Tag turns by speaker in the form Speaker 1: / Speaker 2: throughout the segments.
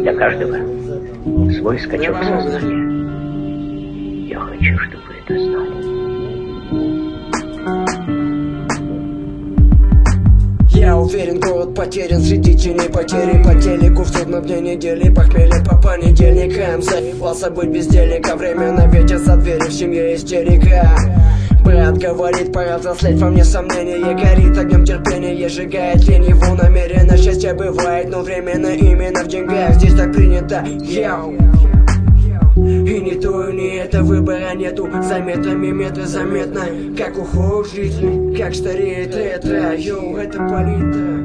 Speaker 1: Для каждого свой скачок сознания. Я хочу, чтобы вы это знали.
Speaker 2: Я уверен, город потерян среди теней потери. По телеку в судном дне недели, похмелье по понедельникам. Заебался быть бездельником, время на ветер за дверью, в семье истерика. Брат говорит, пора взрослеть, во мне сомнение горит огнем терпения, сжигает лень его намеренно. Счастье бывает, но временно, именно в деньгах здесь так принято. И ни то, и ни это, выбора нету. За метрами метры заметно, как уходит жизнь, как стареет ретро. Йоу, это полита.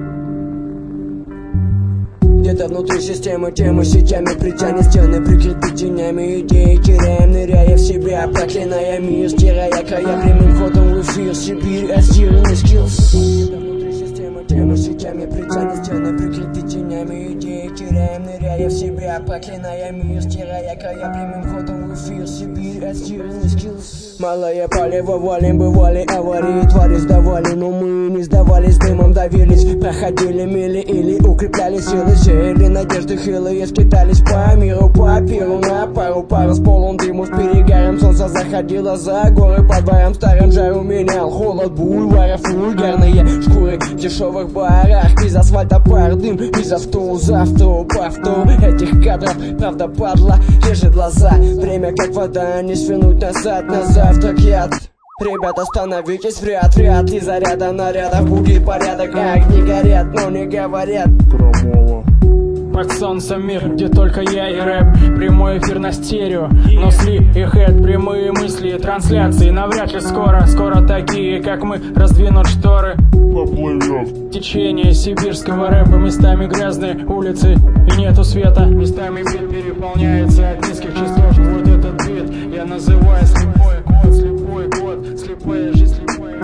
Speaker 2: Где-то внутри системы темы сетями притянет стены, прикрыты тенями идеи, теряем, ныряя в себя, проклиная мир, стирая края прямым ходом в эфир. Сибирь, отстиранный скиллс. Где-то внутри системы темы сетями притянет стены, прикрыты тенями идеи, теряем, ныряя в себя, проклиная мир, стирая края прямым ходом в эфир. Сибирь, отстиранный скиллс. Малое палево валим, бывали аварии, твари сдавали, но мы не сдавались, дымом давились, проходили мили или укрепляли силы, сеяли надежды хилые, скитались по миру, по пиру, на пару с полон дыму, с перегаром солнце заходило за горы, под баром старым жару менял холод бульваров, вульгарные шкуры в дешевых барах, из асфальта пар дым, из авто завтра повтор этих кадров, правда падла, режет глаза, время как вода, не свернуть назад, на завтрак яд. Ребята, становитесь в ряд ли заряда нарядов будет порядок. Огни горят, но не говорят.
Speaker 3: Крамола. Под солнцем мир, где только я и рэп. Прямой эфир на стерео, но сли и хэт. Прямые мысли, трансляции навряд ли скоро такие, как мы, раздвинут шторы. Поплывет течение сибирского рэпа. Местами грязные улицы и нету света. Местами бит переполняется от низких частот. Вот этот бит я называю слепой кот, слепой кот, слепая жизнь, слепая.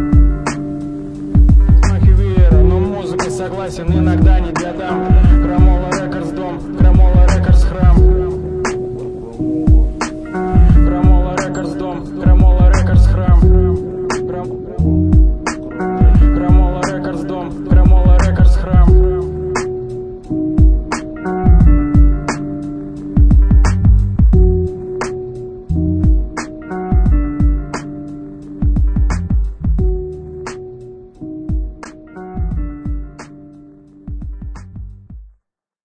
Speaker 3: Смахи веера, но музыка согласен, иногда не для дам.